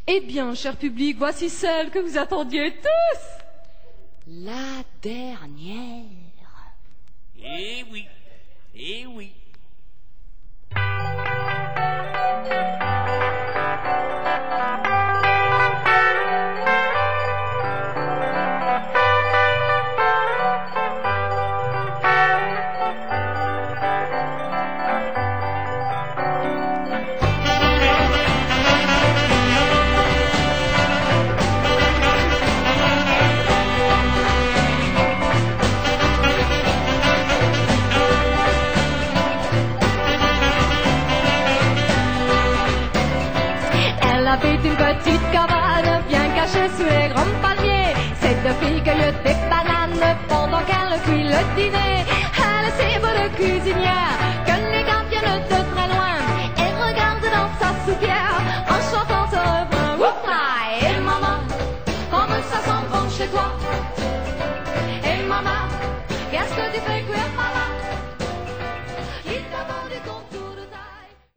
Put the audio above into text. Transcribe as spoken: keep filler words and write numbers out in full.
Eh bien, cher public, voici celle que vous attendiez tous. La dernière. Eh oui, eh oui. Elle avait une petite cabane bien cachée sous les grands palmiers. Ces deux filles cueillent des bananes pendant qu'elle cuit le dîner. Elle est si bonne cuisinière que les gars viennent de très loin et regardent dans sa soupière